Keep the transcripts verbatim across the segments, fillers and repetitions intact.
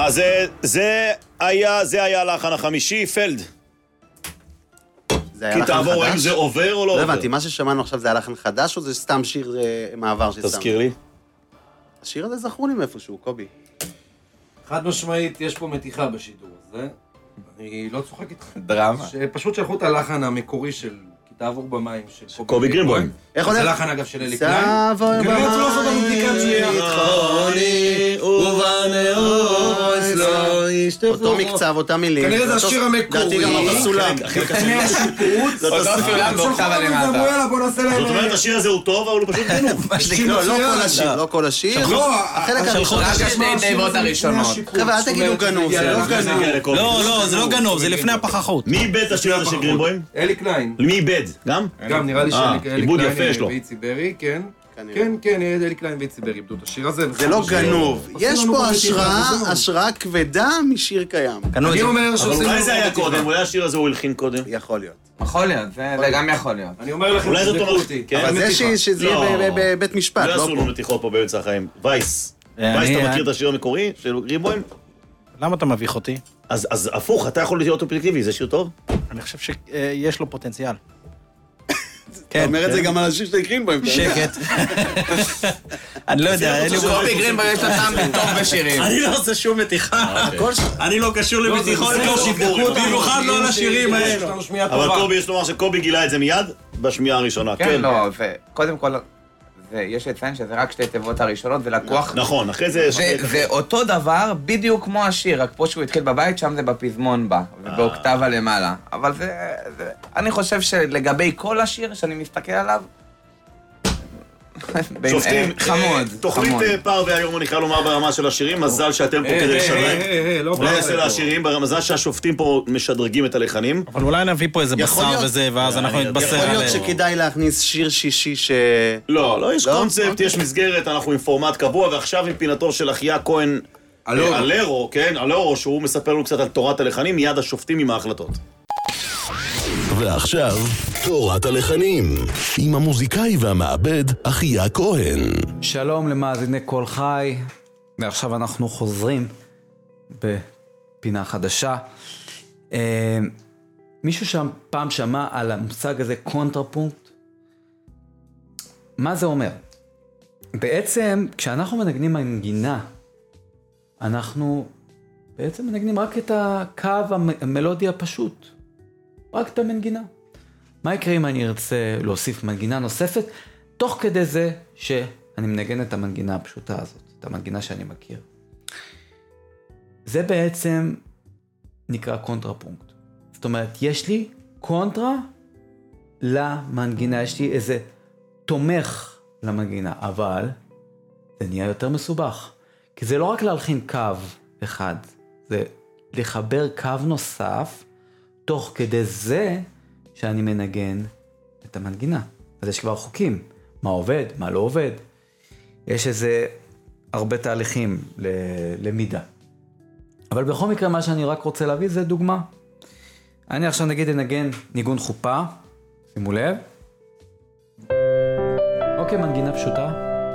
אז זה היה, זה היה הלחן החמישי, פלד. כי תעבור אם זה עובר או לא עובר. לא הבנתי, מה ששמענו עכשיו זה הלחן חדש או זה סתם שיר מעבר שסתם? תזכיר לי. השיר הזה זכרו לי מאיפשהו, קובי. חד משמעית, יש פה מתיחה בשידור הזה. אני לא צוחק איתך. דרמה. פשוט שלחו את הלחן המקורי של תעבור במים של קובי גרינבוים. זה לחן אגב של אלי קליין. תעבור במים ביטחוני ובנאורס לא ישתפו. אותו מקצב, אותה מילים. כנראה זה השיר המקורי. דעתי גם אותו סולם. כנראה השיפוץ. אותו סולם באוקטבה למטה. יאללה בוא נעשה להם. זאת אומרת השיר הזה הוא טוב, אבל הוא פשוט גנוב. לא, לא כל השיר, לא כל השיר. החלק הראשון. רק השני דייבות הראשונות. חבר'ה, אל תגידו גנוב, זה לא גנוב. לא, לא, זה לא גנוב, זה לפני הפחחות. מי איבד את השיר הזה של גרינבוים? אלי קליין. מי איבד? גם? גם נראה לי שאלי קליין ואיצי ברי, כן. כן, כן, אלי קליין ואיצי ברי איבדו את השיר הזה. זה לא גנוב. יש פה השראה, השראה כבדה משיר קיים. אני אומר שעושים... אולי זה היה קודם, אולי השיר הזה הוא הלחין קודם. יכול להיות. יכול להיות, זה גם יכול להיות. אני אומר לכם, אולי זאת אומרת, אבל זה שזה יהיה בבית משפט, לא לא עשו לו מתיחות פה באמצע החיים. וייס. וייס, אתה מכיר את השיר המקורי של גרינבוים? למה אתה מביך אותי? אז הפוך, אתה יכול להיות אופרקטיבי, זה שיר טוב? אני חושב שיש לו פוטנציאל. אתה אומר את זה גם על השיר של גרינבוים. שקט. אני לא יודע, אין לי... קובי גרינבוים יש לו טעם טוב בשירים. אני לא עושה שום מתיחה. אני לא קשור למתיחות, במיוחד לא על השירים האלה. אבל קובי, יש לומר שקובי גילה את זה מיד בשמיעה הראשונה. כן, לא, וקודם כל... ויש לציין שזה רק שתי תיבות הראשונות, ולקוח... נכון, אחרי זה... זה אותו דבר, בדיוק כמו השיר, רק פה שהוא התחיל בבית, שם זה בפזמון בה, ובאוקטבה למעלה. אבל זה... אני חושב שלגבי כל השיר שאני מסתכל עליו... שופטים, חמוד. תוכנית פער והיום אני חייב לומר ברמה של השירים, מזל שאתם פה כדי לשדרג. לא של השירים, מזל שהשופטים פה משדרגים את הלחנים. אבל אולי נביא פה איזה בשר וזה, ואז אנחנו נתבשר יכול עליהם. להיות שכדאי להכניס שיר שישי ש... לא, לא, יש קונספט, יש מסגרת, אנחנו עם פורמט קבוע, ועכשיו עם פינתו של אחיה כהן אלרו, כן, אלרו, שהוא מספר לנו קצת על תורת הלחנים, מיד השופטים עם ההחלטות. ועכשיו, תורת הלחנים, עם המוזיקאי והמעבד אחיה כהן. שלום למאזיני כל חי, ועכשיו אנחנו חוזרים בפינה חדשה. אה, מישהו שם פעם שמע על המושג הזה קונטרפונקט? מה זה אומר? בעצם כשאנחנו מנגנים מנגינה, אנחנו בעצם מנגנים רק את הקו המלודי הפשוט. רק את המנגינה. מה יקרה אם אני ארצה להוסיף מנגינה נוספת, תוך כדי זה שאני מנגן את המנגינה הפשוטה הזאת, את המנגינה שאני מכיר. זה בעצם נקרא קונטרפונקט. זאת אומרת, יש לי קונטרה למנגינה, יש לי איזה תומך למנגינה, אבל זה נהיה יותר מסובך. כי זה לא רק להלחין קו אחד, זה לחבר קו נוסף, תוך כדי זה שאני מנגן את המנגינה. אז יש כבר חוקים, מה עובד, מה לא עובד. יש איזה הרבה תהליכים למידה. אבל בכל מקרה מה שאני רק רוצה להביא זה דוגמה. אני עכשיו נגיד לנגן ניגון חופה, שימו לב. אוקיי, מנגינה פשוטה.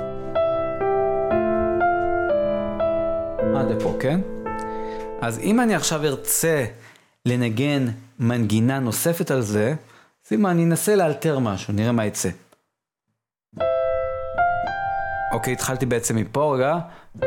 עד לפה, כן? אז אם אני עכשיו ארצה לנגן מנגינה נוספת על זה, שימה, אני אנסה לאלתר משהו, נראה מה יצא. אוקיי, התחלתי בעצם מפה, רגע.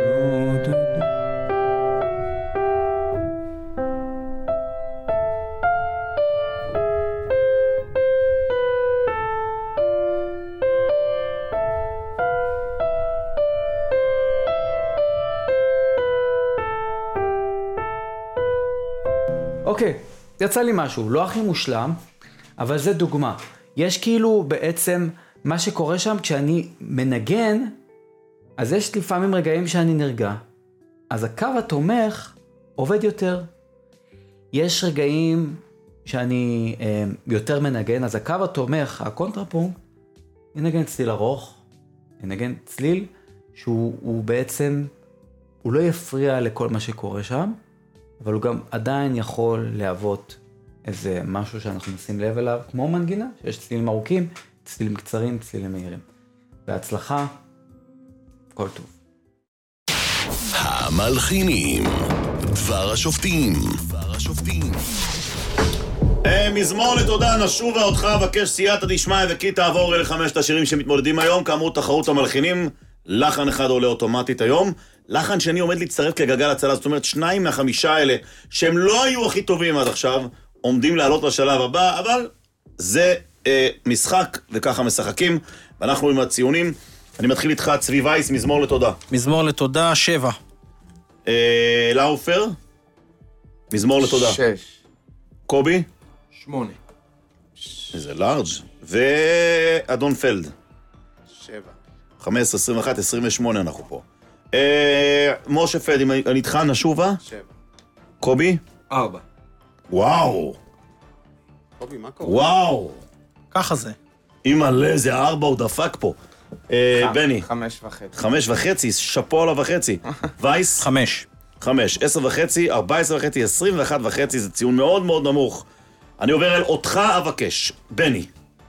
אוקיי, יצא לי משהו, לא הכי מושלם, אבל זה דוגמה. יש כאילו בעצם מה שקורה שם כשאני מנגן, אז יש לפעמים רגעים שאני נרגע. אז הקו התומך עובד יותר. יש רגעים שאני אה, יותר מנגן, אז הקו התומך, הקונטרפונקט, ינגן צליל ארוך, ינגן צליל שהוא הוא בעצם, הוא לא יפריע לכל מה שקורה שם, אבל הוא גם עדיין יכול להוות איזה משהו שאנחנו נשים לב אליו, כמו מנגינה, שיש צלילים ארוכים, צלילים קצרים, צלילים מהירים. בהצלחה, כל טוב. המלחינים, דבר השופטים. דבר השופטים. מזמור לתודה, נשובה אותך, בקש סייעתא דשמיא וכי תעבור אלה חמשת השירים שמתמודדים היום, כאמור תחרות המלחינים, לחן אחד עולה אוטומטית היום, לחן שני עומד להצטרף כגלגל הצלה, זאת אומרת שניים מהחמישה האלה, שהם לא היו הכי טובים עד עכשיו, עומדים לעלות לשלב הבא, אבל זה אה, משחק וככה משחקים, ואנחנו עם הציונים, אני מתחיל איתך צבי וייס, מזמור לתודה. מזמור לתודה, שבע. אה, לאופר, מזמור לתודה. שש. קובי? שמונה. איזה לארג'. ואדון פלד. שבע. חמש עשרה, עשרים ואחת, עשרים ושמונה אנחנו פה. אה, משה פלד, אם אני איתך נשובה? שבע. קובי? ארבע. וואו. קובי, מה קורה? וואו. ככה זה. אימא'לה, זה ארבע, הוא דפק פה. אה, בני. חמש וחצי. חמש וחצי, שפו עליו וחצי. וייס? חמש. חמש. עשר וחצי, ארבע עשרה וחצי, עשרים ואחת וחצי, זה ציון מאוד מאוד נמוך. אני עובר אל אותך אבקש. בני.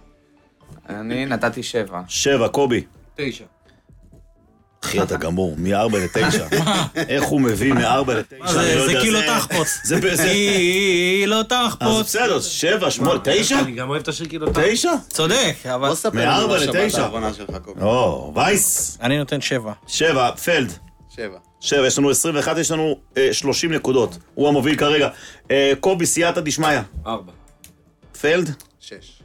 אני נתתי שבע. שבע, קובי. תשע. אחי, אתה גמור, מ-ארבע לתשע. איך הוא מביא מ-ארבע לתשע? זה כאילו תחפוץ. כאילו אז תחפוץ. בסדר, שבע, שמונה, תשע? אני גם אוהב את השיר כאילו... תשע? צודק, אבל... בוא ספר מארבע לנו בשבת לתשע. האחרונה שלך, קובי. או, וייס. אני נותן שבע. שבע, פלד. שבע. שבע, יש לנו עשרים ואחת, יש לנו אה, שלושים נקודות. הוא המוביל כרגע. אה, קובי, סייעתא דשמיא. ארבע. פלד. שש.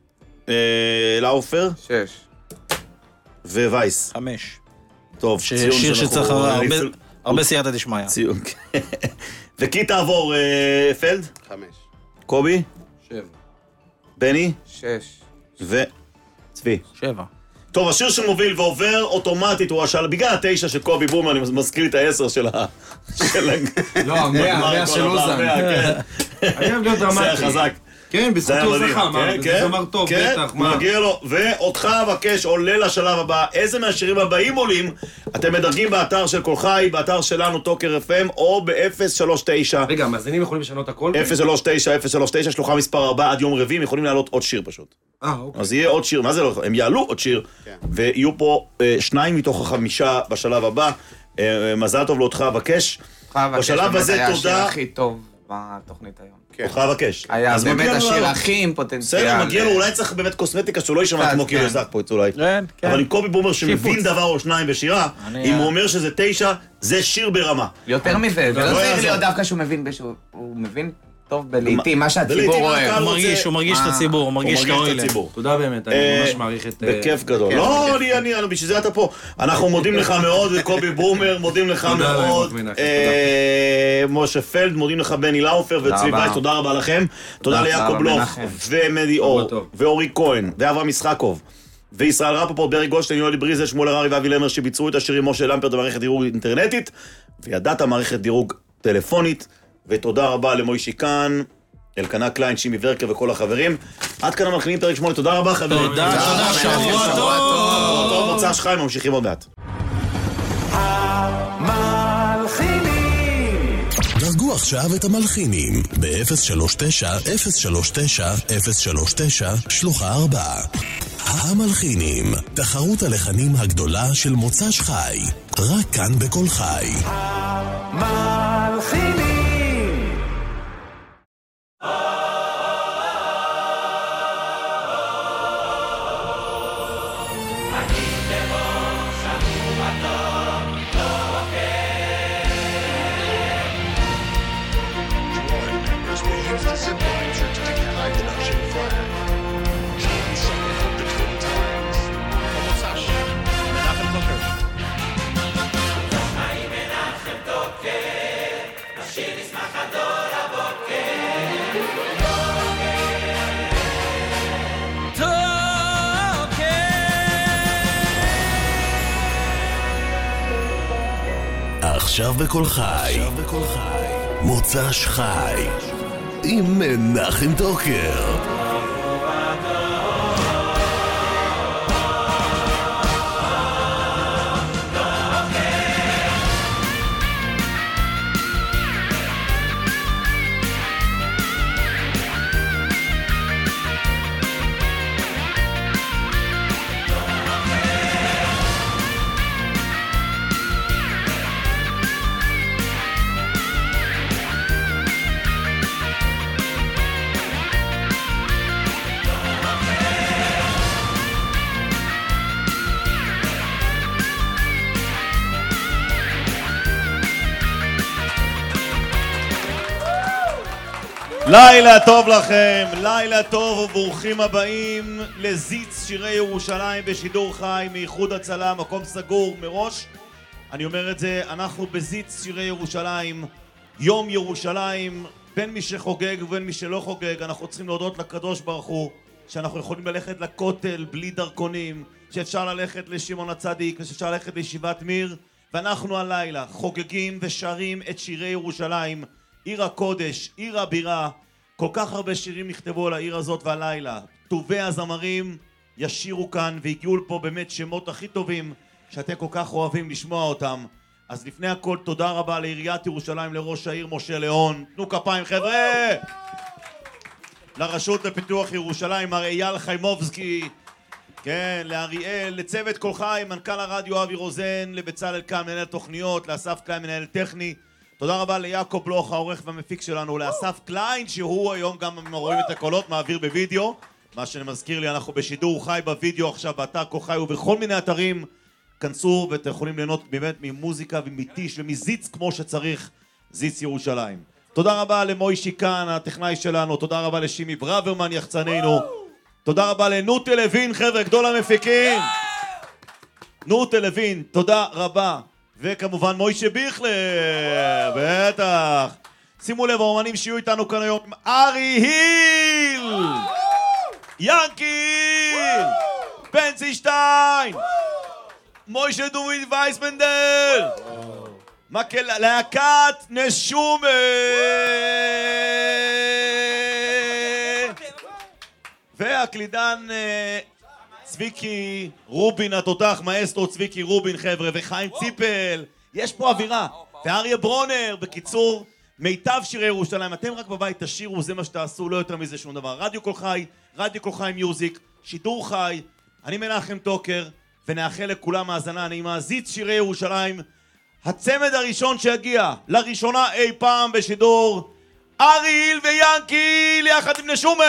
אה, לאופר. שש. ווייס. חמש. טוב, ש- ציון שיר שאנחנו- שצריך הרבה- אני- הרבה סייעתא דשמיא. ציון. וכי תעבור, אה, פלד. חמש. קובי. שבע. בני. שש. וצבי. שבע. טוב, השיר שמוביל ועובר אוטומטית הוא השאלה, בגלל התשע של קובי בומה, אני מזכיר לי את העשר של ה... של ה- לא, המאה, המאה של אוזן. המאה, כן. חייב להיות זה דרמטי. היה חזק. כן, זה היה בזכותו מדהים. זכה, מה? כן, זה כן, זמר טוב, כן, בטח, מה? מגיע לו. ואותך אבקש עולה לשלב הבא. איזה מהשירים הבאים עולים? אתם מדרגים באתר של כל חי, באתר שלנו, טוקר אף אם, או ב-אפס שלוש תשע. רגע, המאזינים יכולים לשנות הכל? אפס שלוש תשע, אפס שלוש תשע, שלוחה מספר ארבע עד יום רביעי, הם יכולים לעלות עוד שיר פשוט. אה, אוקיי. אז יהיה עוד שיר, מה זה לא? הם יעלו עוד שיר, כן. ויהיו פה אה, שניים מתוך החמישה בשלב הבא. אה, מזל טוב לאותך אבקש. בשלב הזה היה השיר תודה. הכי טוב בתוכנית היום. אותך אבקש. היה אז באמת מגיע לו השיר לעלות. הכי עם פוטנציאל. בסדר, מגיע לו, אולי צריך באמת קוסמטיקה שהוא לא יישמע קצת, כמו כאילו כן. יזק פה אולי. כן, כן. אבל עם קובי בומר שמבין שיפוץ. דבר או שניים בשירה, אני- אם הוא אומר שזה תשע, זה שיר ברמה. יותר מזה, זה לא לא צריך יעזור. להיות דווקא שהוא מבין, שהוא- הוא מבין טוב בלעיתים, מה שהציבור בלעיתים רואה. הקהל הוא מרגיש, רוצה- הוא מרגיש את אה, הציבור, הוא מרגיש את הוא מרגיש את האוילם. הציבור. תודה באמת, אני אה, ממש מעריך את... אה, בכיף גדול. לא, אני, אני, אני, בשביל זה אתה פה. אנחנו מודים לך מאוד, קובי בומר, מודים לך תודה להם, מאוד. מנחם, אה, משה פלד, מודים לך בני לאופר וצבי רבה. וייס, תודה רבה לכם. תודה תודה ליעקב רבה, בלוך, מנחם. ומדי אור, טוב. ואורי כהן, ואברהם משחקוב. וישראל רפפורט, ברי גולדשטיין, יואלי בריזל, שמואל הררי ואבי למר שביצעו את השירים משה למפרט במערכת דירוג אינטרנטית, וידעת מערכת דירוג טלפונית, ותודה רבה למוישי כאן, אלקנה קליין, שימי ורקר וכל החברים. עד כאן המלחינים פרק שמונה, תודה רבה חברים. תודה, תודה, שבוע טוב. טוב, מוצא שחיים, ממשיכים עוד מעט. דרגו עכשיו את המלחינים ב-אפס שלוש תשע, אפס שלוש תשע, אפס שלוש תשע, שלוחה ארבע. המלחינים, תחרות הלחנים הגדולה של מוצ"ש חי, רק כאן בכל חי. עכשיו בכל חי, מוצ"ש חי, עם מנחם טוקר. לילה טוב לכם, לילה טוב וברוכים הבאים לזיץ שירי ירושלים בשידור חי מאיחוד הצלה, מקום סגור מראש. אני אומר את זה, אנחנו בזיץ שירי ירושלים, יום ירושלים, בין מי שחוגג ובין מי שלא חוגג. אנחנו צריכים להודות לקדוש ברוך הוא שאנחנו יכולים ללכת לכותל בלי דרכונים, שאפשר ללכת לשמעון הצדיק, שאפשר ללכת לישיבת מיר, ואנחנו הלילה חוגגים ושרים את שירי ירושלים, עיר הקודש, עיר הבירה. כל כך הרבה שירים נכתבו על העיר הזאת, והלילה טובי הזמרים ישירו כאן, והגיעו פה באמת שמות הכי טובים שאתם כל כך אוהבים לשמוע אותם. אז לפני הכל תודה רבה לעיריית ירושלים, לראש העיר משה ליאון. תנו כפיים חבר'ה. לרשות לפיתוח ירושלים מר אייל חיימובסקי, כן, לאריאל, לצוות כל חי, מנכ"ל הרדיו אבי רוזן, לבצלאל קם מנהל תוכניות, לאסף קליין מנהל טכני. תודה רבה ליעקב בלוך העורך והמפיק שלנו, לאסף קליין שהוא היום גם רואים את הקולות מעביר בווידאו. מה שמזכיר לי, אנחנו בשידור חי בווידאו עכשיו באתר כה חי ובכל מיני אתרים. כנסו ואתם יכולים ליהנות באמת ממוזיקה ומטיש ומזיץ כמו שצריך, זיץ ירושלים. תודה רבה למוישי כאן הטכנאי שלנו, תודה רבה לשימי ברוורמן יחצנינו, תודה רבה לנוטה לוין חבר'ה גדול המפיקים, נוטה לוין תודה רבה, וכמובן מוישה ביכלר, בטח. שימו לב, האומנים שיהיו איתנו כאן היום, ארי היל, ינקיל, פנסי שטיין, מוישה דוד וייסמנדל, מקל להקת נשומה, והקלידן צביקי רובין התותח, מאסטרו צביקי רובין חבר'ה, וחיים ציפל. יש פה אווירה, ואריה ברונר. בקיצור, מיטב שירי ירושלים. אתם רק בבית תשירו, זה מה שתעשו, לא יותר מזה שום דבר. רדיו כל חי, רדיו כל חי מיוזיק, שידור חי. אני מנחם טוקר, ונאחל לכולם האזנה נעימה. זיץ שירי ירושלים, הצמד הראשון שהגיע לראשונה אי פעם בשידור, אריל וינקיל יחד עם נשומה.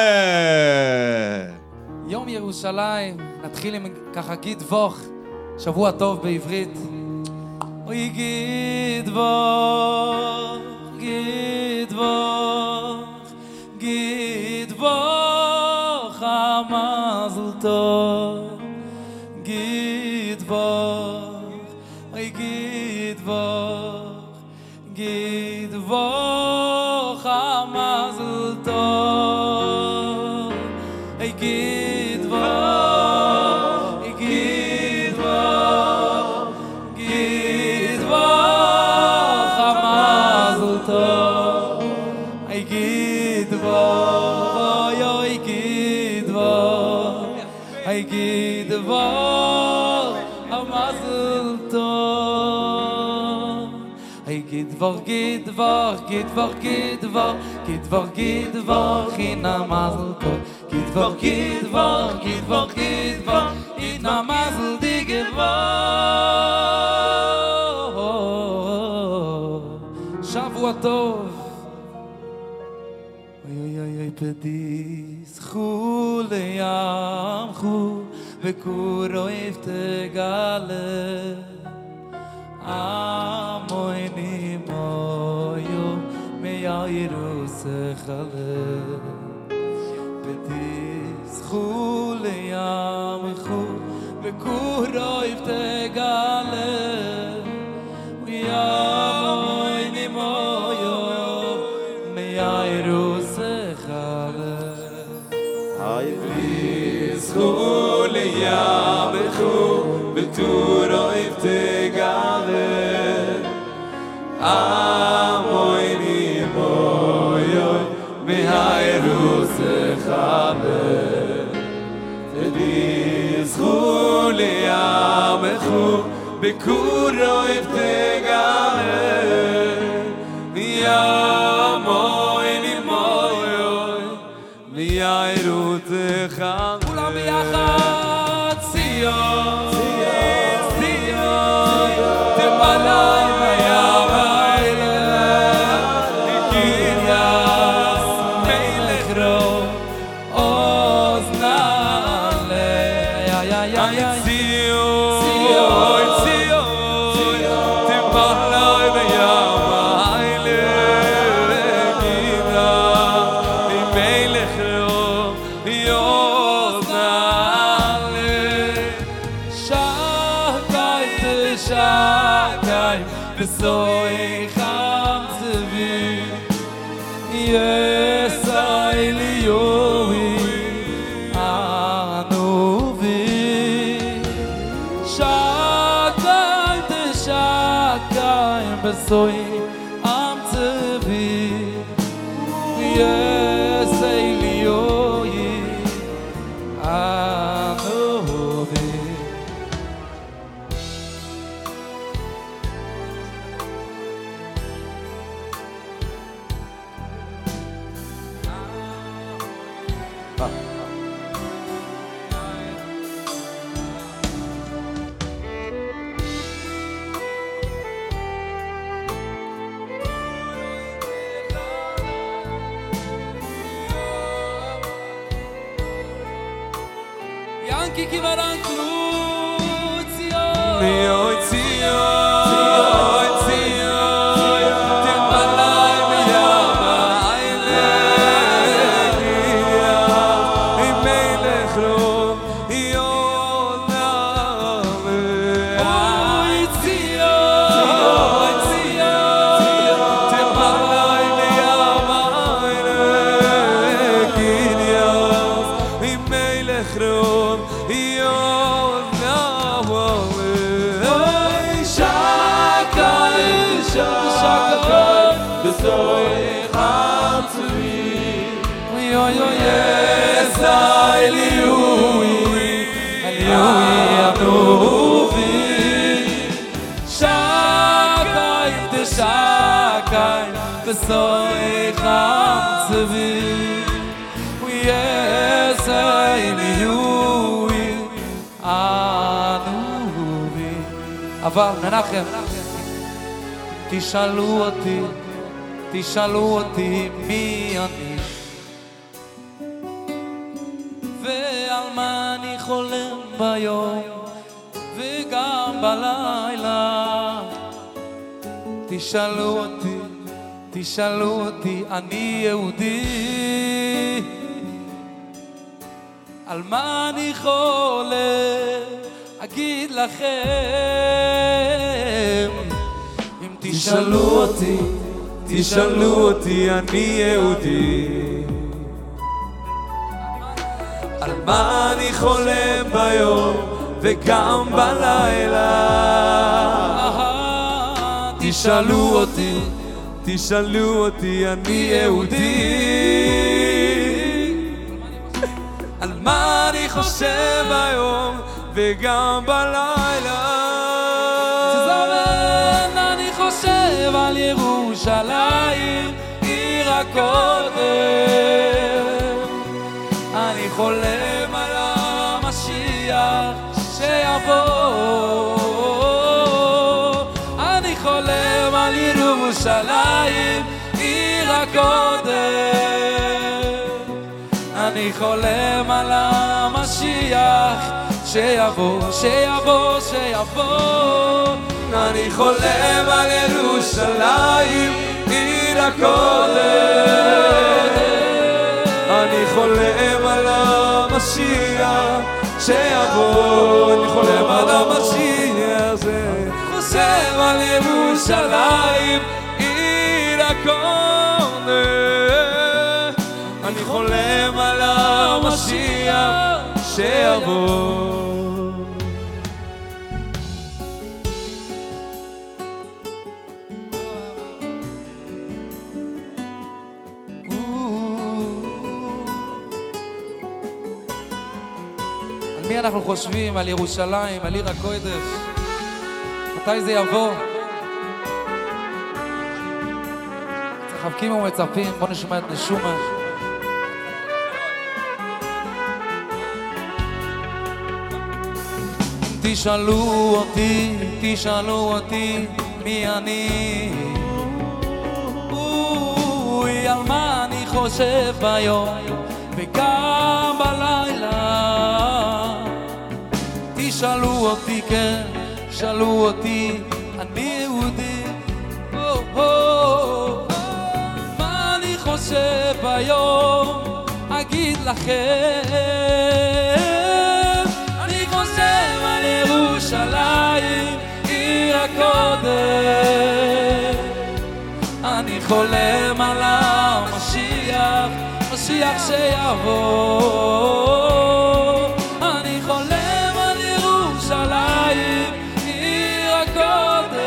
יום ירושלים, נתחיל עם ככה גיד ווך, שבוע טוב בעברית. אוי גיד ווך, גיד ווך, גיד ווך המזל טוב, גיד ווך, אוי גיד ווך, גיד ווך המזל טוב, אוי גיד Gidvar, Gidvar, Gidvar, Gidvar, Gidvar, Gidvar, Hina Mazel Tov. Gidvar, Gidvar, Gidvar, Gidvar, Hina Mazel Digvar. Shavua Tov. Oy oy oy oy pedis khul yamchu vekuroyv tegale. Amoyni moyo meyayiru sechale Betis chul yamchu vekuroyv tegale Amoyni moyo meyayiru sechale Betis chul yamchu vekuroyv tegale Amoyni moyoy mehayru sechabe Tedizchu liyamechu bekuroyv tegale Amoyni moyoy mehayru sechabe Kulam biyachad Zion Zion Temalai Zion, Zion, Zion, בסוי חמצבי יסאי ליובי אנובי שקיים תשקיים בסוי חמצבי יסאי ליובי אנובי Yankee kivaran kruzio Mio zio zio Te malai mi ama aile I meile khrom io name Oi zio zio Te malai mi ama aile I meile khrom Soy khamtvi we say you anuvi אבל מנחם תשאלו אותי תשאלו אותי מי אני ועל מה אני חולם ביום וגם בלילה תשאלו אותי תשאלו אותי, אני יהודי על מה אני חולם, אגיד לכם אם תשאלו אותי, תשאלו אותי, אני יהודי על מה אני חולם ביום וגם בלילה תשאלו אותי תשאלו אותי, אני יהודי על מה אני חושב היום וגם בלילה תזמן, אני חושב על ירושלים עיר הקודם אני חולם על המשיח שיבוא אני חולם על ירושלים עיר הקודם אני חולם על המשיח שיבוא שיבוא שיבוא אני חולם על ירושלים עיר הקודם אני חולם על המשיח שיבוא אני חולם על המשיח זה חושב על ירושלים עיר הקודם אני חולם על המשיח שיבוא על מי אנחנו חושבים? על ירושלים, על עיר הקודש מתי זה יבוא? צחקים ומצפים, בוא נשמע את נשומה תשאלו אותי, תשאלו אותי מי אני אוי, על מה אני חושב ביום וגם בלילה תשאלו אותי, כן, תשאלו אותי אני יהודי מה אני חושב ביום אגיד לכם אני חושב על ירושלים עיר הקודש חולם על המשיח, משיח שיבוא. אני חולם על ירושלים, עיר הקודש.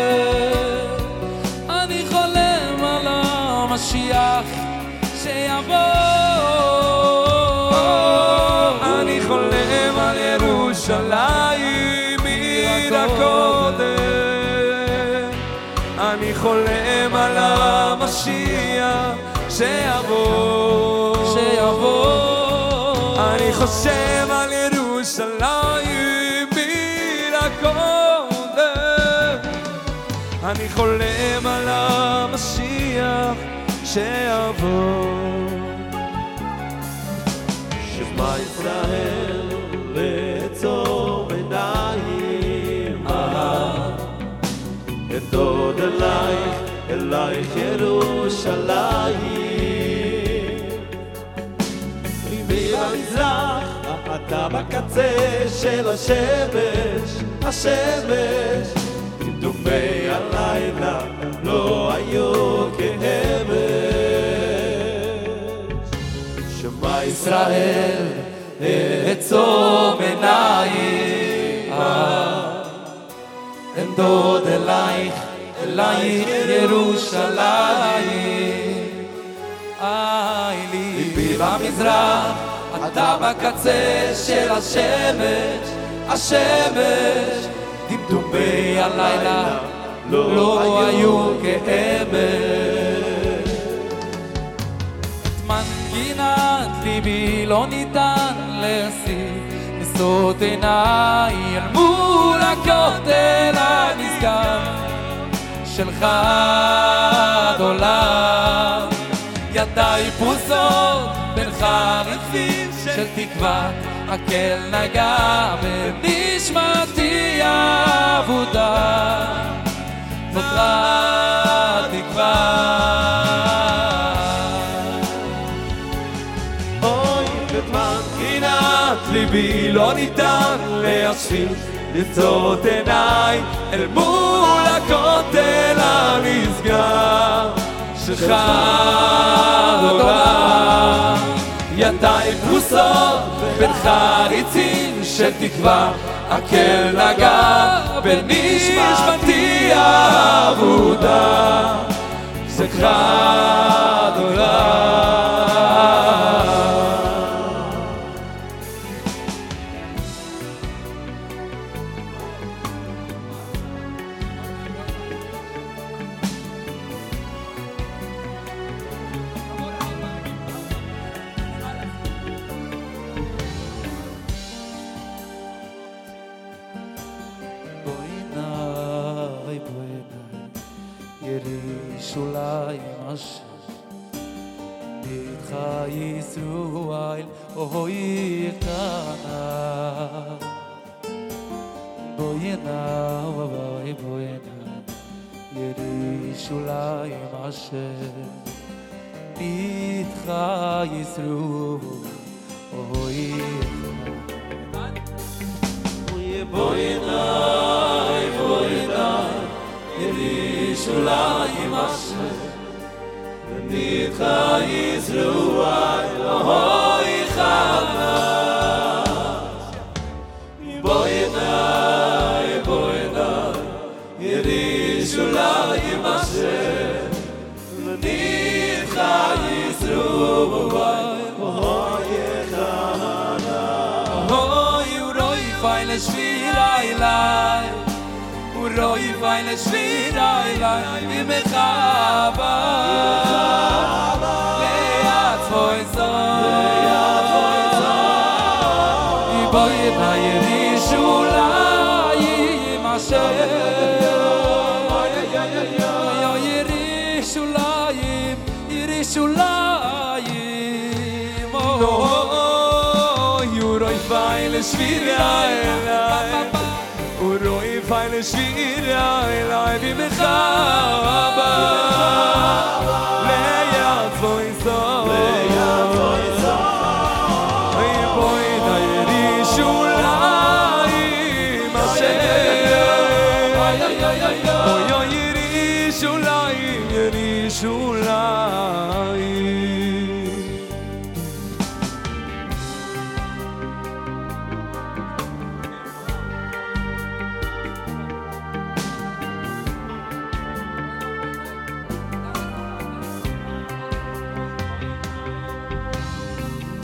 אני חולם על המשיח שיבוא. אני חולם על ירושלים, עיר הקודש. אני חולם על המשיח שיבוא, שיבוא. אני חושב על ירושלים, עיר הקודש. אני חולם על המשיח שיבוא. שמע ישראל לעצום עיניים, אדוד אלייך, אלייך ירושלים. ליבי במזרח, אתה בקצה של השמש, השמש. דמדומי הלילה לא היו כאמש. שמע ישראל, עצום עיניים, אנדוד אלייך, אלייך ירושלים. איי ליבי במזרח, אתה בקצה של השמש, השמש. דמדומי הלילה לא היו כאמש. את מנגינת ליבי לא ניתן להשיג, נשואות עיניי אל מול הכותל הנשגב שלך עד עולם. ידיי פרוסות בין חריפים של תקווה, הקל נגע בנשמתי אבודה, נותרה תקווה. אוי, את מנגינת ליבי לא ניתן להשפיל, לצאות עיניי אל מול הכותל הנשגב שלך עד עולם. ידיים פרוסות בין חריצים של תקווה, הקל נגע בנשמתי אבודה, שלך עד עולם. ירושלים אשר ביתך ישראל אוהי קטנה. בואנה ובואי בואנה ירושלים אשר ביתך ישראל אוהי קטנה. בואנה בואנה ירושלים אשר בניתך ישראל אוהי חדש. בואנה בואנה ירושלים אשר בניתך ישראל אוהי חדש. אוי אורוי פיין שבירה אליי, uroi feine schwierigkeit wie mich aber leat voi so i boy na Yerushalai masher yo Yerushalai Yerushalai oh uroi feine schwierigkeit uroi feine schwierigkeit wie mich aber leat voi so leat voi so oi boy da Yerushalai masher oi oi oi oi Yerushalai Yerushalai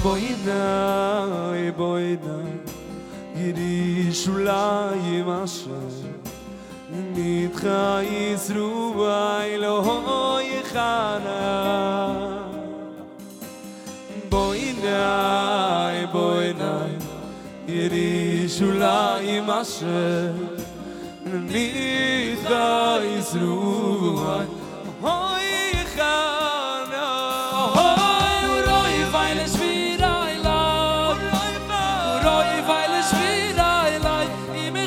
בואי בואי ירושלים אשר נדך ישראל לא יחנה בואי בואי ירושלים אשר נדך ישראל לא יחנה רוי weil es wieder lang roi weil es wieder lang im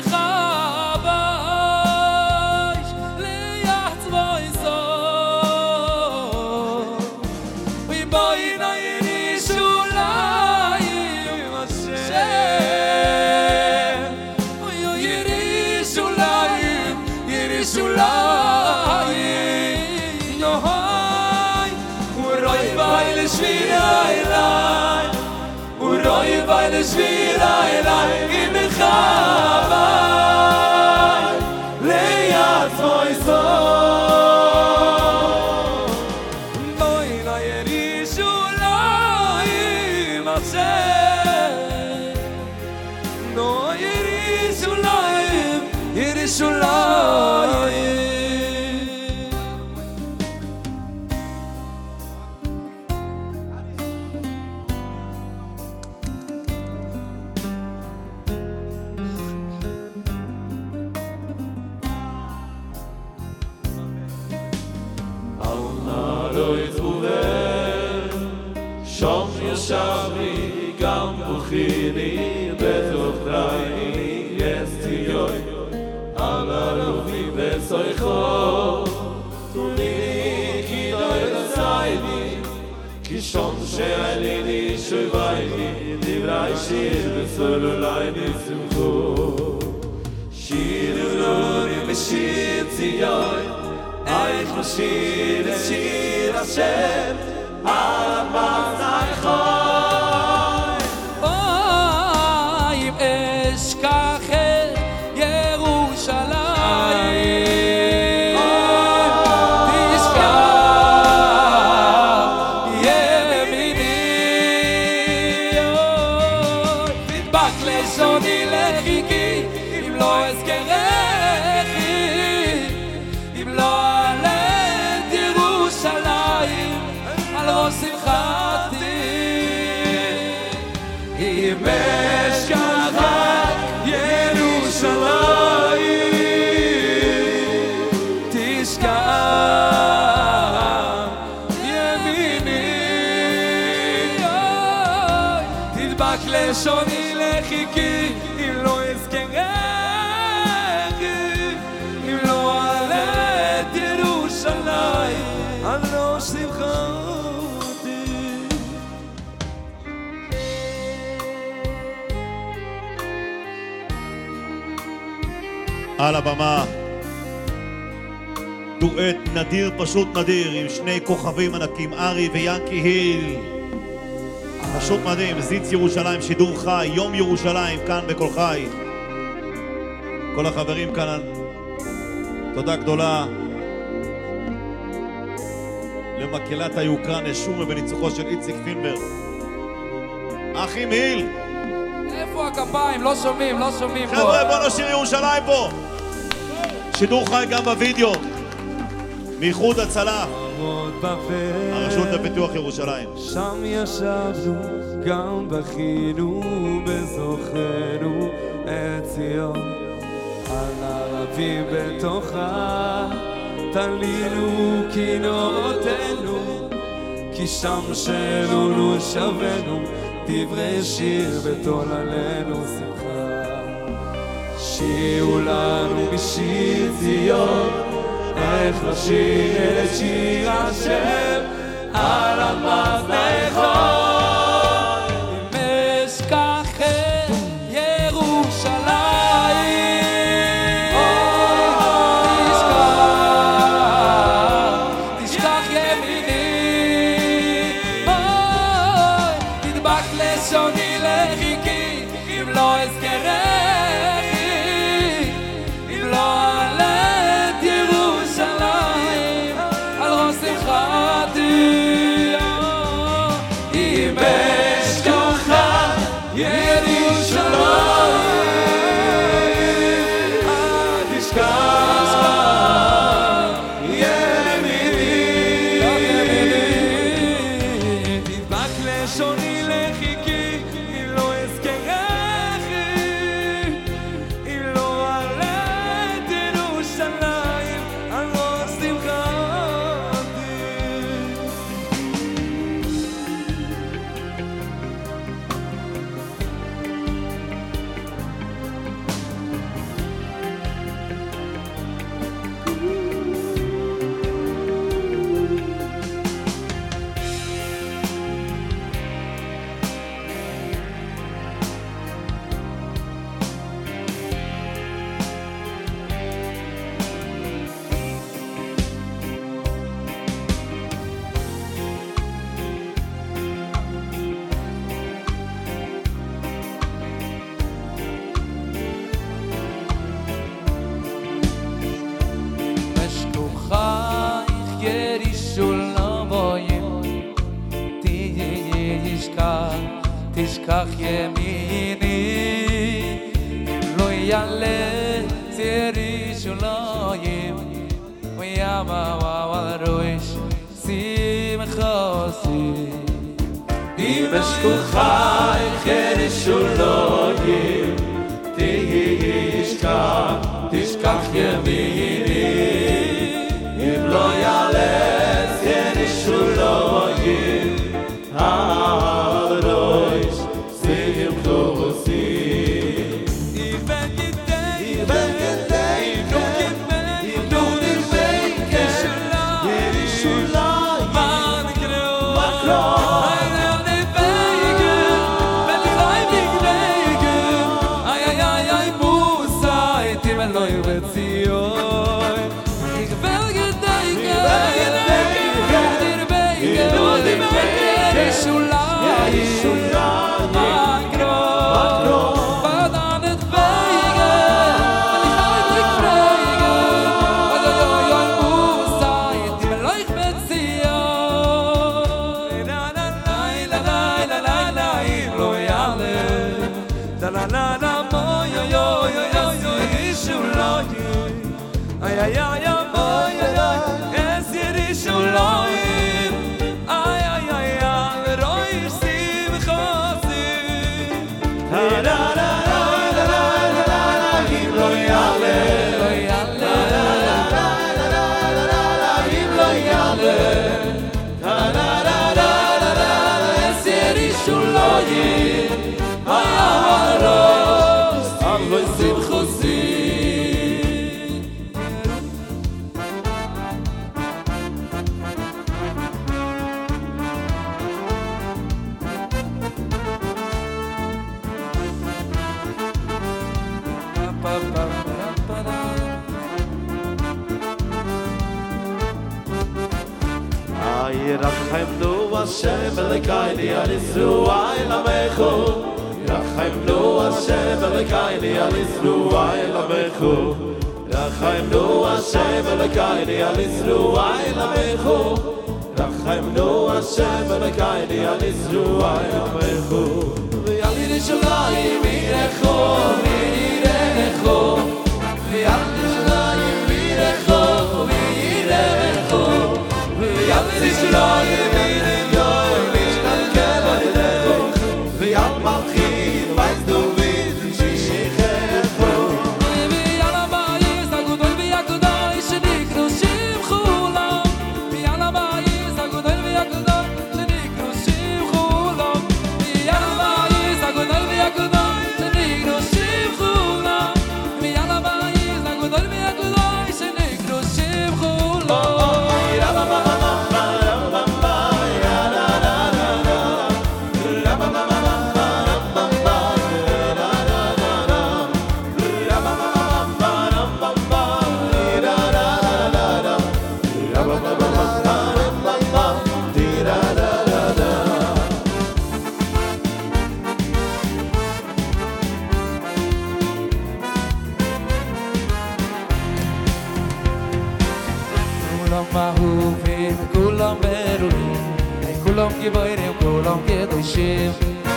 khabach le yatzvoi so we boy na yirishulai mashem oy yirishulai yirishulai no hoy roi weil es wieder ורוי weil es wieder allein im Chabai ליד זוי זו בואי נא ירושלים אשר נו ירושלים ירושלים שום ישבי גם בוכיני בתוך דייני יסטיוי על הרופי בסויכו תולי כי לא יצייני כי שום שעליני שובייני דברי שיר בסולולי נשמחו שיר אלוני ושיר ציוי איך נשיר את שיר השם על המזי חוי אוי אם אשכח את ירושלים תשכח ימיני תדבק לשוני לחיקי אם לא אזכרכי אם לא עלה את ירושלים על ראש שמחתי אם אשכח את ירושלים תשכח ימיני תדבק לשוני לחיקי אם לא אזכרכי אם לא עלה את ירושלים על ראש שמחתי על הבמה דואט נדיר פשוט נדיר עם שני כוכבים ענקים ארי ויאנקי היל פשוט מדהים, זיץ ירושלים, שידור חי, יום ירושלים כאן בכל חי כל החברים כאן תודה גדולה למקהלת היוקרה נשומה בניצוחו של איציק פינברג אחים היל איפה הכפיים? לא שומעים, לא שומעים פה. חבר'ה, בוא נשיר ירושלים פה. שידור חי גם בווידאו. מאיחוד הצלה. הרשות לפיתוח ירושלים. שם ישבנו, גם בכינו, בזוכרנו את ציון. על ערבים בתוכה, תלינו כינורותינו, כי שם שלנו שבנו. דברי שיר בתול עלינו שמחה שירו לנו בשיר ציון איך לשיר את שיר השם על המזבחות אם אשכח את ירושלים תשכח תשכח ימיני תדבק לשוני לחיקי אם לא אזכרכי אם לא עלה את ירושלים על ראש שמחתי תשכח ימיני לא יעלה צירי שוליים ויאמה ווארוש שמחוסי אם אשכוחי חריש שוליים תשכח, תשכח ימיני אם לא יעלה צירי שוליים הרוש שמחוסי Hashem Elokeinu al Yisrael Amechu Rachemnu Hashem Elokeinu al Yisrael Amechu Rachemnu Hashem Elokeinu al Yisrael Amechu Rachemnu Hashem Elokeinu al Yisrael Amechu V'yal Yerushalayim yirechu yirechu V'yal Yerushalayim yirechu yirechu V'yal Yerushalayim כולם גיבורים, כולם קדושים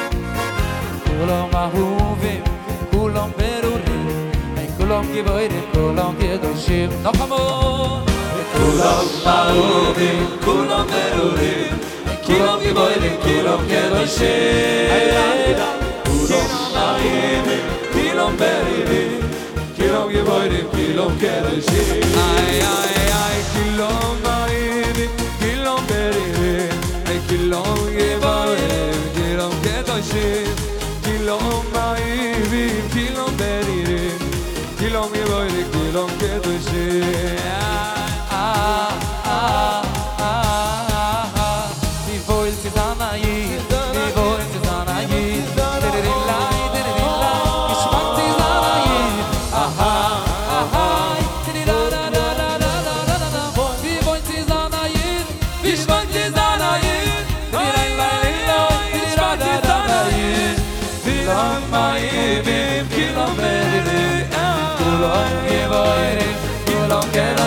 כולם אהובים, כולם ברורים כולם גיבורים, כולם קדושים נחמון כולם אהובים, כולם ברורים כולם גיבורים, כולם קדושים כולם אהובים, כולם ברורים כולם גיבורים, כולם קדושים איי איי איי כולם אהובים, כולם ברורים Kilom yevarim, kilom kedoshim Kilom ma'ivim, kilom beririm Kilom yevarim, kilom kedoshim Ah, ah, ah, ah, ah Nivoy tzizanayim, nivoy tzizanayim Tiririllai, tiririllai, ishmak tzizanayim Ah, ah, ah, ah Tirirararararararara Nivoy tzizanayim, ishmak tzizanayim Kilom ma'ivim, kilom beririm Kilom yevarim, kilom kedoshim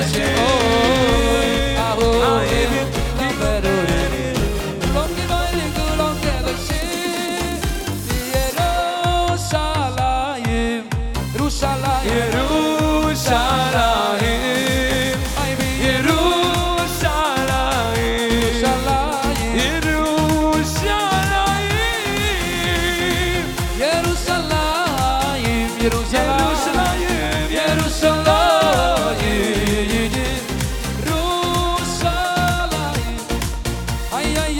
ירושלים, ירושלים, ירושלים, ay ay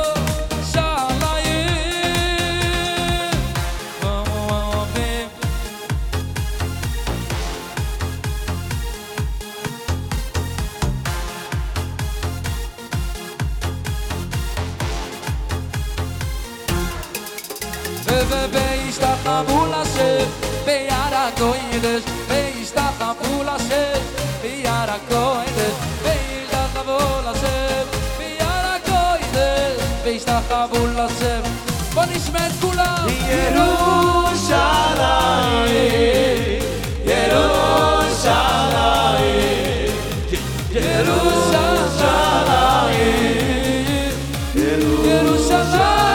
ירושלים, אוהבים. וישתחוו לשם ביד הקודש, וישתחוו לשם ביד הקודש, וישתחוו לשם ביד הקודש, וישתחוו לשם. בוא נשמע את כולם. ירושלים, ירושלים, ירושלים, ירושלים.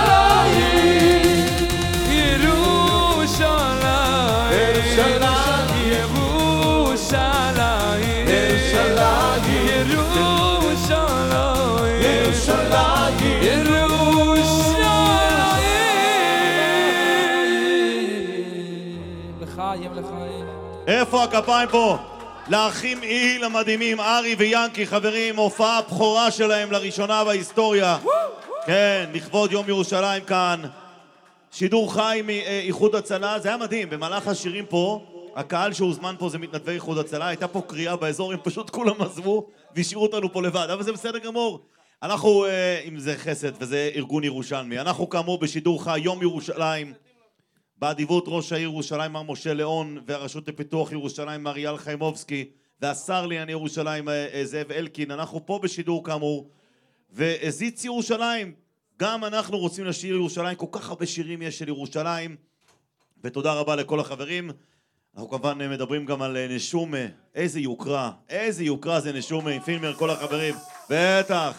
איפה הכפיים פה? לאחים איל המדהימים, ארי ויאנקי, חברים, הופעה בכורה שלהם לראשונה בהיסטוריה. כן, לכבוד יום ירושלים כאן. שידור חי מאיחוד הצלה, זה היה מדהים. במהלך השירים פה, הקהל שהוזמן פה זה מתנדבי איחוד הצלה, הייתה פה קריאה באזור, הם פשוט כולם עזבו והשאירו אותנו פה לבד, אבל זה בסדר גמור. אנחנו, אם זה חסד וזה ארגון ירושלמי, אנחנו כאמור בשידור חי יום ירושלים, באדיבות ראש העיר ירושלים מר משה ליאון והרשות לפיתוח ירושלים מר אייל חיימובסקי והשר לענייני ירושלים זאב אלקין. אנחנו פה בשידור כאמור, והזיץ ירושלים, גם אנחנו רוצים לשיר ירושלים, כל כך הרבה שירים יש של ירושלים, ותודה רבה לכל החברים. אנחנו כמובן מדברים גם על נשומה, איזה יוקרה, איזה יוקרה זה נשומה עם פילמר, כל החברים, בטח.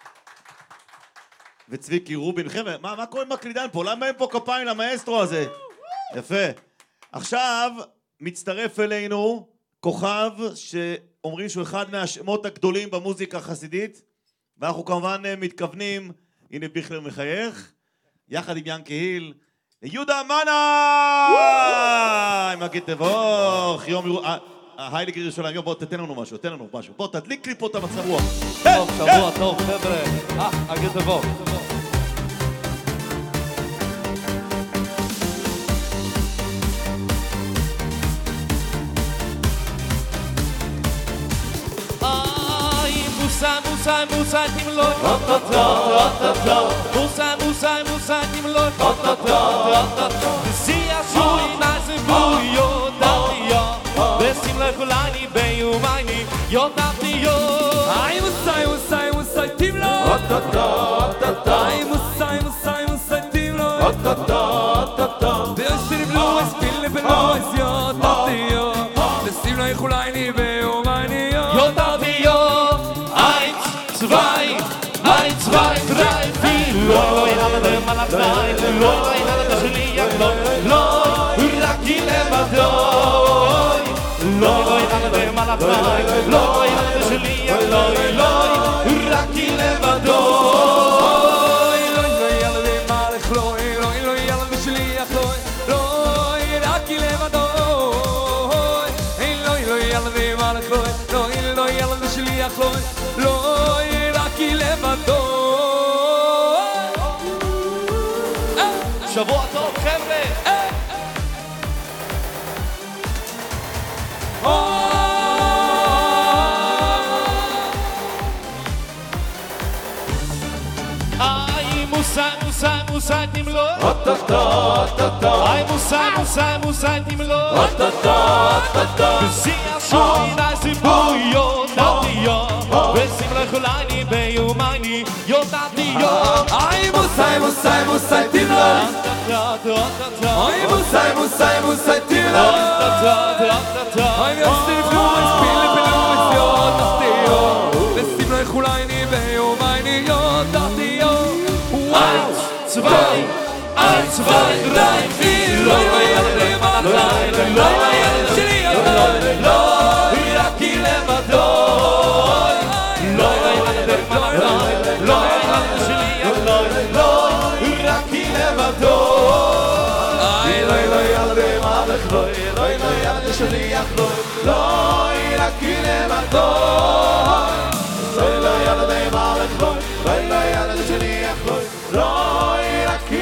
וצביקי רובין, חבר'ה, מה, מה קורה עם הקלידן פה? למה הם פה כפיים למאסטרו הזה? יפה. עכשיו מצטרף אלינו כוכב שאומרים שהוא אחד מהשמות הגדולים במוזיקה החסידית, ואנחנו כמובן מתכוונים, הנה ביכלר מחייך, יחד עם ינקי היל, יהודה מנה! עם הגיד תבוך, יום ירו... הייליג ירושלים, בוא תתן לנו משהו, תן לנו משהו, בוא תדליק לי פה את המצב רוח. טוב, שבוע טוב, חבר'ה. אה, הגיד תבוך. Musa, Musa, Musa, Timloi. Musa, Musa, Musa, Timloi. Sia sui nas buio dario. Besim lekulani beyumani yodario. Ay Musa, Musa, Musa, Timloi. Ay Musa, Musa, Musa, Timloi. Besim blue spil blue yodario. Besim lekulani beyumani yodario. Zwei, eins, zwei, drei, vier. Loi, alle dem mal drei. Loi, alle das Lied. Loi, Raki levadoi. Loi, alle dem mal drei. Loi, alle das Lied. Loi, loi, Raki levadoi. Loi, loi, alle dem mal chloi. Loi, loi, alle das Lied. Loi, loi, Raki levadoi. Loi, loi, alle dem mal chloi. Loi, loi, alle das Lied. Loi, loi, כי לבדו. שבוע טוב חבר'ה. איי מוסה מוסה מוסה תמלו. איי מוסה מוסה מוסה תמלו. בשיח שוי נזיבויו דתיו. ושים לכולני ביומני יודעתיו. איי מוסי מוסי מוסי תמלוי. איי מוסי מוסי מוסי תמלוי. איי יוסי פלוס פילי פלוס יודעתיו. ושים לכולני ביומני יודעתיו. eins, zwei, eins, zwei, drei, vier. לוי לוי ילדי מלאכי. לוי לוי ילדי שלי ילדי. לוי רקי לבדו. Loi, loi, alle dem alle chloi. Loi, loi, שליח לא לא ילקי לבדוי לא לא ילדי מלך לא לא ילדי שליח לא לא ילקי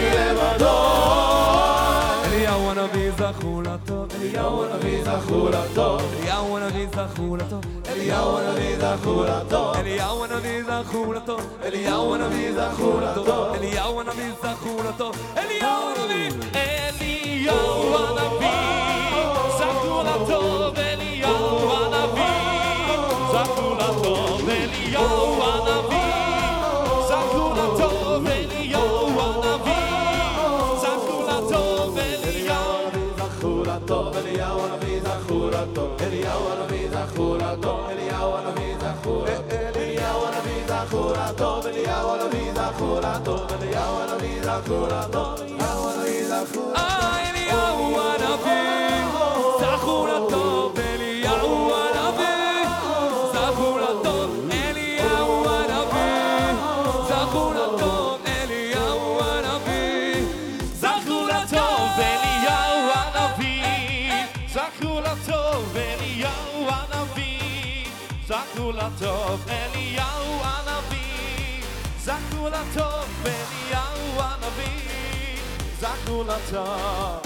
לבדוי אליהו הנביא זכו לטוב אליהו הנביא זכו לטוב אליהו הנביא זכו לטוב אליהו הנביא זכו לטוב אליהו הנביא זכו לטוב אליהו הנביא זכו לטוב אליהו הנביא זכו לטוב אליהו הנביא אליהו הנביא זכו לטוב אליהו הנביא זכו לטוב אליהו הנביא זכו לטוב אליהו הנביא זכו לטוב אליהו הנביא זכו לטוב אליהו הנביא זכו לטוב אליהו הנביא זכו לטוב אליהו הנביא זכו אליהו הנביא זכו לטוב אליהו הנביא זכו לטוב אליהו הנביא זכו לטוב אליהו הנביא זכו אליהו הנביא זכו לטוב אליהו הנביא זכו לטוב אליהו הנביא זכו לטוב אליהו הנביא זכו לטוב אליהו הנביא זכו לטוב אליהו הנביא זכו לטוב אליהו הנביא זכו לטוב אליהו הנביא זכו לטוב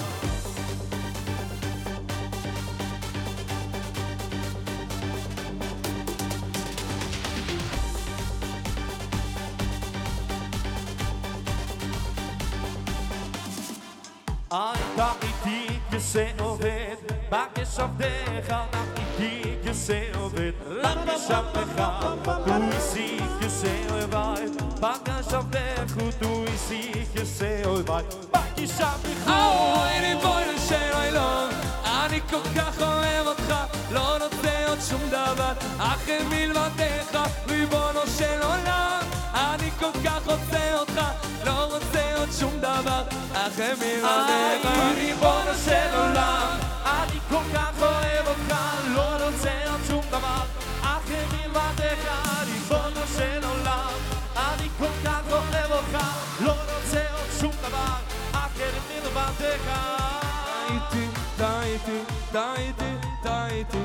אתה איתי כסא עובד, בקש עבדך, אתה איתי כסא עובד, בקש עבדך, tu איסי כסא עובד, בקש עבדך, tu איסי כסא עובד, בקש עבדך. אוי ריבונו של עולם, אני כל כך אוהב אותך, לא רוצה עוד שום דבר, אחר מלבדך, ריבונו של עולם, אני כל כך רוצה אותך, לא רוצה עוד שום דבר, אחר מלבדך, ריבונו של עולם, אני כל כך אוהב אותך, לא רוצה עוד שום דבר, אחר מלבדך, ריבונו של עולם, אני כל כך אוהב אותך, לא רוצה עוד שום דבר, אחר מלבדך. טעיתי, טעיתי, טעיתי, טעיתי,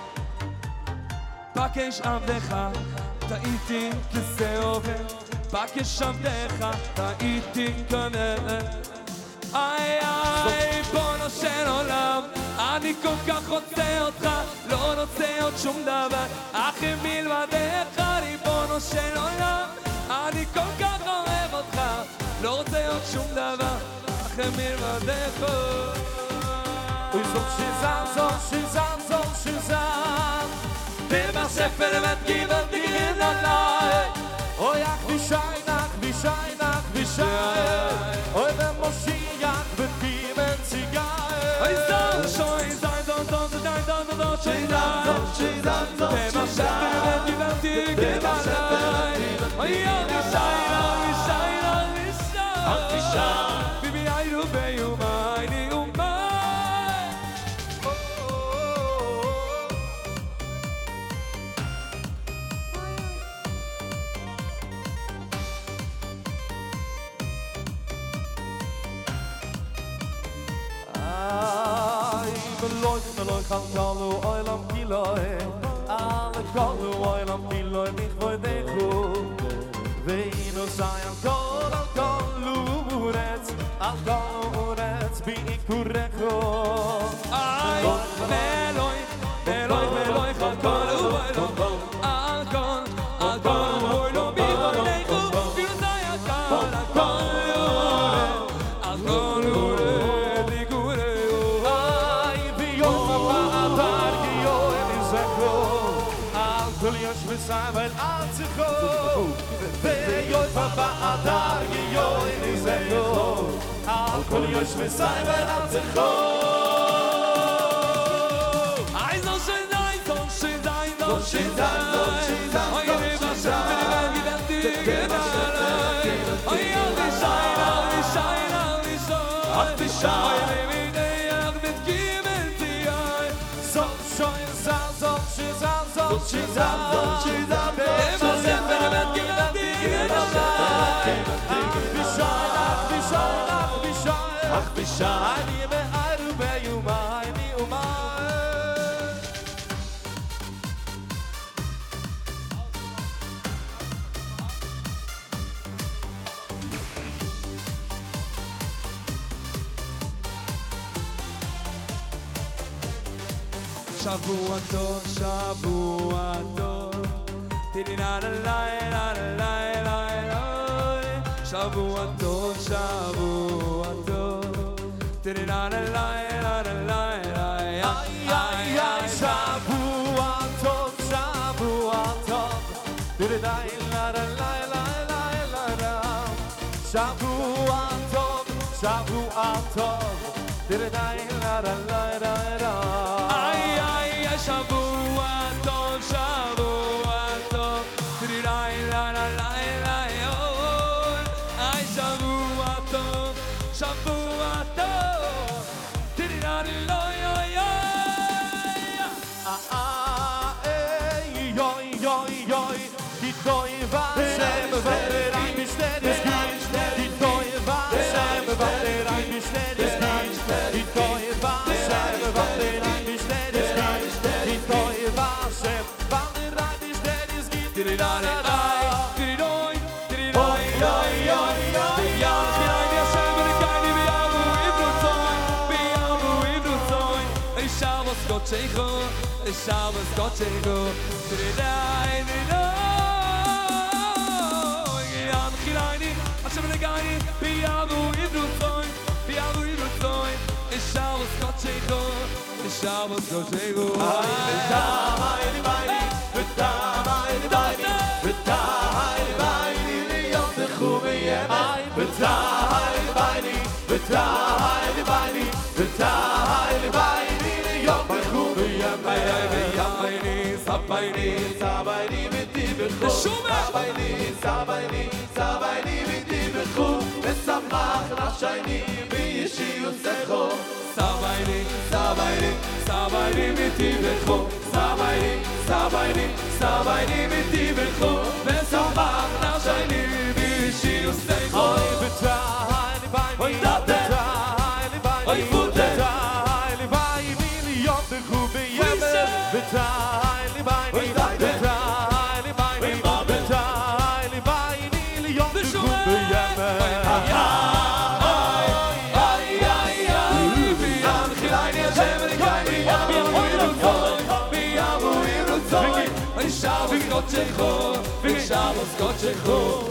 בקש עבדך, טעיתי כסא עובד, בקש עבדך, טעיתי כנראה. איי איי, ריבונו של עולם, אני כל כך רוצה אותך, לא רוצה עוד שום דבר, אחר מלבדך, ריבונו של עולם, אני כל כך אוהב אותך, לא רוצה עוד שום דבר, אחר מלבדך. אוי זו שיזם, זו שיזם, זו שיזם, ובספר ותגיבת תגיד עליי, אוי אכבישי, נכבישי, נכבישי, אוי ומושיח וקימן ציגי, אוי זו שוי זי זו זו זו די זו זו זו שיזם, שיזם, זו ובספר ותגיבת תגיד עליי, אוי אכבישי, נכבישי, נכבישי, ביבי היינו ביומי נאומי. Beloich, beloich, al kalu oilam kiloi, al kalu oilam kiloi, mich voi dechu. Veinu sai al kol, al kalu uretz, al kalu uretz, bi ikurecho. Ay, beloich, beloich, beloich, al kalu oilam, al kol, al kalu oilam, bi voi dechu. Veinu sai al kol, al kalu uretz, al kalu uretz, bi ikurecho. Yosh misavel atzicho, veyoy papa adar giyoy nizecho, al kol yosh misavel atzicho. Ay zo shizay, zo shizay, zo shizay, zo shizay, oy reba shizay, gidanti gedalay, oy avishay, avishay, avishay, avishay, oy rebi deyach betkimen tiyay, zo shoy zan, zo shizan, zo shizan, zo shizan, ema sefer betkimen tiyay, avishay, avishay, avishay, avishay, ani be'aru be'yumay, ni umay. שבוע טוב, שבוע טוב, תראי לה לה לה לה לה לה, שבוע טוב, שבוע טוב, תראי לה לה לה לה לה, איי איי איי, שבוע טוב, שבוע טוב, תראי לה לה לה לה לה, שבוע טוב, שבוע טוב, תראי לה לה לה לה לה, איי איי איי, שבוע טוב, שבוע טוב, תראי לה לה לה לה לה, איי שבוע טוב, שבוע טוב, תראי לה לה לה לה, איי יוי יוי יוי, die Teufel selber wird ein Mysterium sein, die Teufel selber wird ein Mysterium sein, die Teufel selber wird ein Mysterium sein, die Teufel selber wird ein Mysterium sein, die la la la, die doi, die doi, doi, doi, doi, ja, klein wir selber keine wir abu ibrutzoi, wir abu ibrutzoi, ich schau was Gott sego, ich schau was Gott sego, die dai, die doi. Gani, biavu idrutzoy, biavu idrutzoy, ishavos kochego, ishavos kochego. V'tamay bayni, v'tamay bayni, v'tamay bayni, liyotechu v'yemen. V'tamay bayni, v'tamay bayni, v'tamay bayni, liyotechu v'yemen. V'yamayni, sabayni, sabayni v'ti v'chu. Sabayni, sabayni, sabayni v'ti v'chu. ושמח נפשייני בישי וסכו סבייני, סבייני, סבייני מטבחו סבייני, סבייני, סבייני מטבחו ושמח נפשייני בישי וסכו אוי בטיילי בייני, בטיילי בייני, אוי בטיילי בייני להיות דחו בימר בטיילי בייני, בטיילי בייני, בטיילי בייני להיות דחו בימר Shabbos Kochecho, Shabbos Kochecho,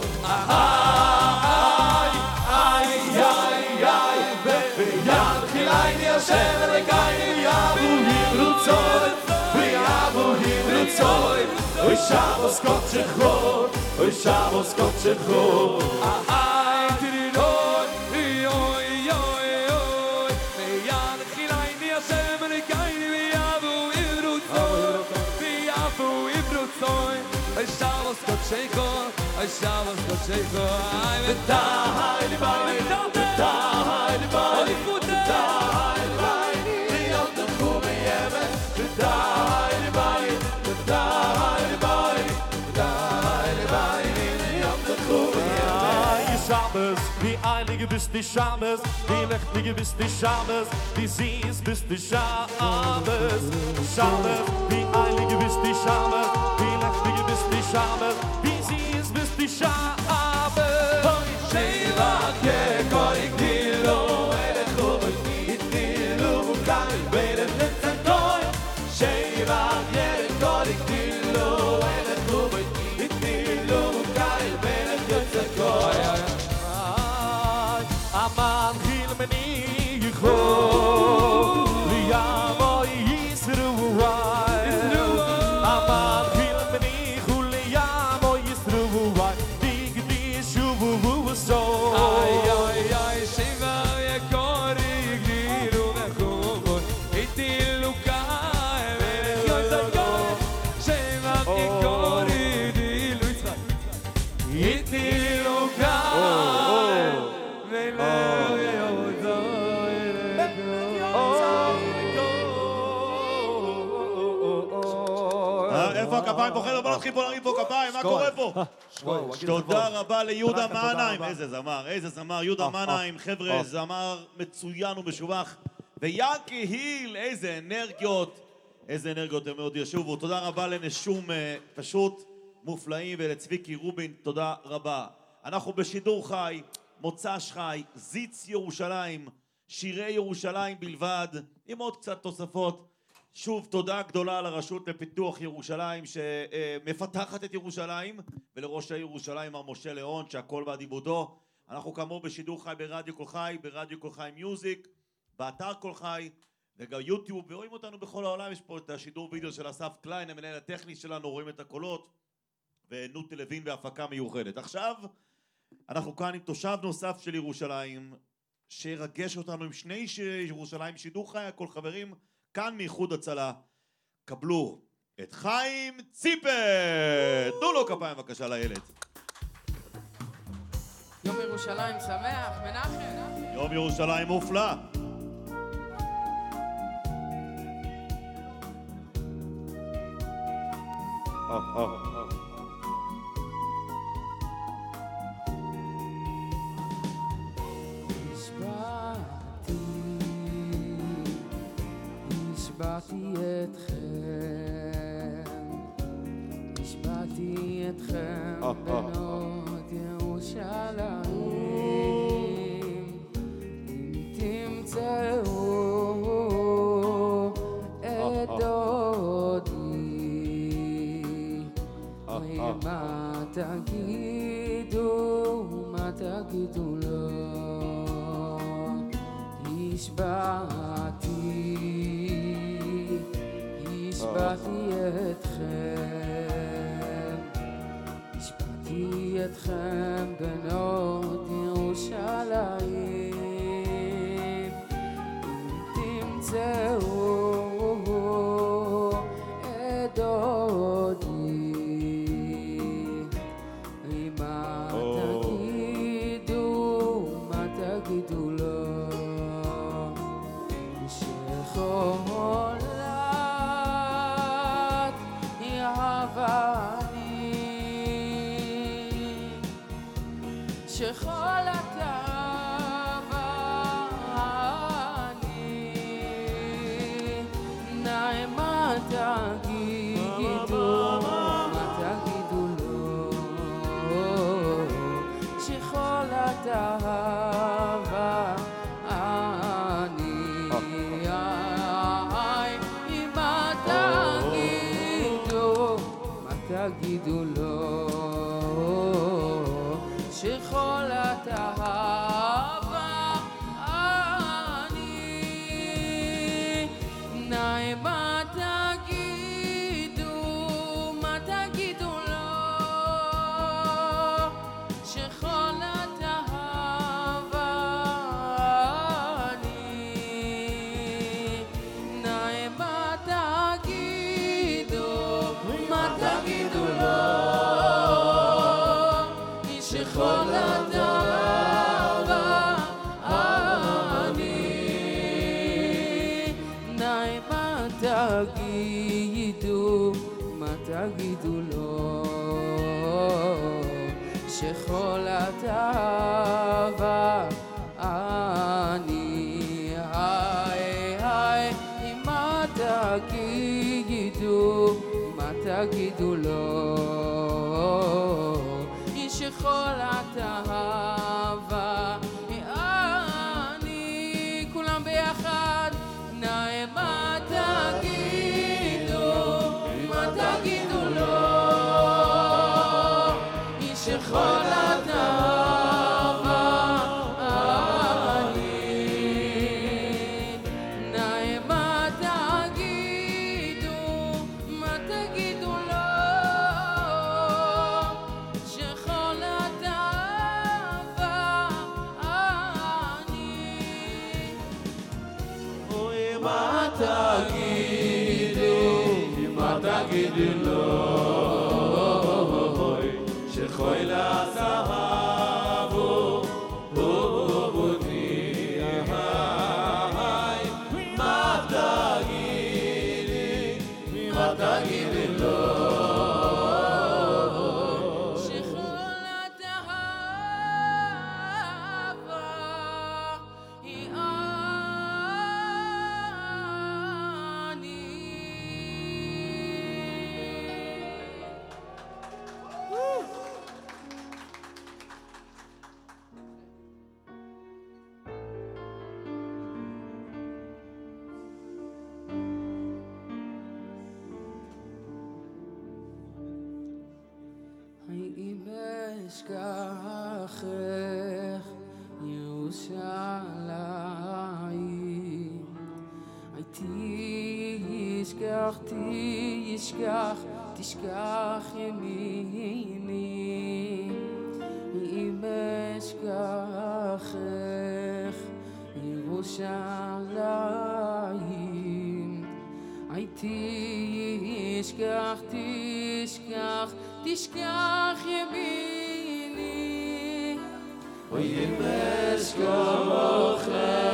ay, ay, ay, ay, v'yad chilayni Hashem elekayni, v'yavu hivrutzoi, v'yavu hivrutzoi, oy Shabbos Kochecho, oy Shabbos Kochecho, ay, tiriroi, oy, oy, oy, v'yad chilayni Hashem elekayni, v'yavu hivrutzoi, v'yavu hivrutzoi, oy Shabbos Kochecho, oy Shabbos Kochecho, ay, v'tahayli bayni, v'tahayli bayni, v'tahayli bayni, liyotechu v'yemen, v'tahayli bayni, v'tahayli bayni, v'tahayli bayni, liyotechu v'yemen. Shabbos, die Eilige bist die Shabbos, die Lechtige bist die Shabbos, die Sies bist die Shabbos. Shabbos, die Eilige bist die Shabbos, die Lechtige bist die Shabbos, die Sies bist die Shabbos. Sheva kekoik dilo, elechu v'itilu v'kai, beirem netzentoi. Sheva kekoik dilo, elechu v'itilu v'kai, beirem netzentoi. Aman chil meni yicho, liyamo yisruai. Aman chil meni yicho, liyamo yisruai. Digdi shuvu so. Ay ay ay, shiva yekori yigdiru v'chuvo, itilu kai v'yotzakoi. Shiva yekori yigdilu yitzchak, itilu kai. איפה הכפיים? בוחר, בוא נתחיל פה להרים פה כפיים, מה קורה פה? תודה רבה ליהודה מנהיים, איזה זמר, איזה זמר, יהודה מנהיים, חבר'ה, זמר מצוין ומשובח, ויאנקי היל, איזה אנרגיות, איזה אנרגיות הם מאוד ישובו, תודה רבה לנשום פשוט מופלאים, ולצביקי רובין, תודה רבה. אנחנו בשידור חי, מוצ"ש חי, זיץ ירושלים, שירי ירושלים בלבד, עם עוד קצת תוספות. שוב, תודה גדולה לרשות לפיתוח ירושלים שמפתחת את ירושלים, ולראש העיר ירושלים מר משה ליאון שהכל באדיבותו. אנחנו כאמור בשידור חי ברדיו כל חי, ברדיו כל חי מיוזיק, באתר כל חי וגם יוטיוב, ורואים אותנו בכל העולם. יש פה את השידור וידאו של אסף קליין, המנהל הטכני שלנו, רואים את הקולות, ונוטי לוין בהפקה מיוחדת. עכשיו אנחנו כאן עם תושב נוסף של ירושלים שירגש אותנו עם שני ירושלים שידור חי. הכל חברים כאן מאיחוד הצלה, קבלו את חיים ציפר. תנו לו כפיים בבקשה לילד. יום ירושלים שמח, מנחם. יום ירושלים מופלא. Oh, oh, oh. השבעתי אתכם, השבעתי אתכם בנות ירושלים, אם תמצאו את דודי, מה תגידו, מה תגידו לו, השבעתי השבעתי אתכם, השבעתי אתכם בנות ירושלים, אם תמצאו את דודי, מה תגידו, מה תגידו לו, שכל שחולת אבני נעמה תגידו, מה תגידו לו, שחולת אבני מה תגידו, מה תגידו לו, שחולת אהבה אני נעמה תגידו, מה תגידו לו, שחולת אהבה אני נעמה תגידו, מה תגידו לו, שחולת אהבה אני נעמה תגידו, מה תגידו לו, שחולת אהבה אני היי היי מה תגידו, מה תגידו לו, שחולת אהבה אני כולם ביחד נעמה תגידו, מה תגידו לו, שחולת אהבה אני נעמה תגידו, מה תגידו לו, תגידו, מה תגידו לו, שחולת אהבו ובוני, מה תגידי, מה תגידי לו, שחולת אהבה היא אשכחך ירושלים אי תשכח תשכח תשכח ימיני אם אשכחך ירושלים אי תשכח תשכח תשכח ימיני אם אשכחך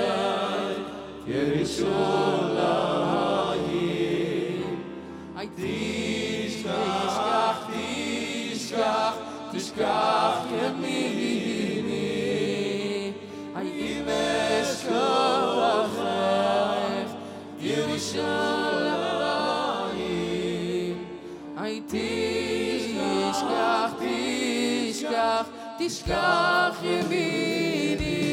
ירושלים אי תשכח תשכח תשכח ימיני אם אשכחך ירושלים אי תשכח תשכח תשכח ימיני